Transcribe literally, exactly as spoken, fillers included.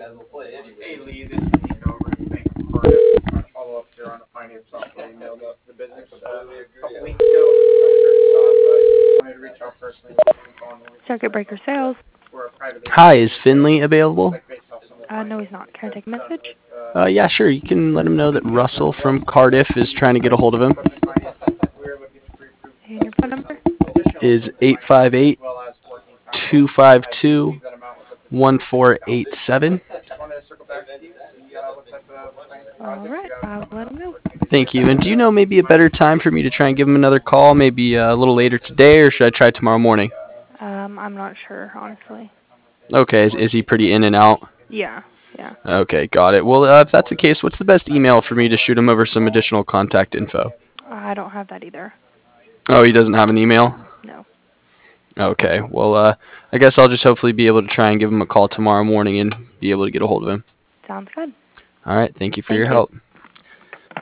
Hey Lee, this is Nick over at Bank of Cardiff. I'm trying to follow up here on a finance software email the, the business uh, a couple weeks ago. Not sure if you saw it, but wanted to reach out personally with some info on the way. Circuit breaker sales. We're a private Hi, is Finley available? like based off some of the Uh, no, finance he's not. Can I that take a we've done message? with Uh, uh, yeah, sure. You can let him know that Russell from Cardiff is trying to get a hold of him. equipment financing. We're looking to pre-approve And your phone number? additional Is equipment eight five financing eight, as well as working capital. two five I do two, believe that amount was up to one four eight seven. Just wanted to circle back with you, see uh, what type of financing All projects right, you have I will coming let up. him know. Thank you. And do you know maybe a better time for me to try and give him another call? Maybe uh, a little later today, or should I try tomorrow morning? Um, I'm not sure, honestly. Okay, is, is he pretty in and out? Yeah, yeah. Okay, got it. Well, uh, if that's the case, what's the best email for me to shoot him over some additional contact info? I don't have that either. Oh, he doesn't have an email? No. Okay, well, uh, I guess I'll just hopefully be able to try and give him a call tomorrow morning and be able to get a hold of him. Sounds good. All right, thank you for Thank your you. help.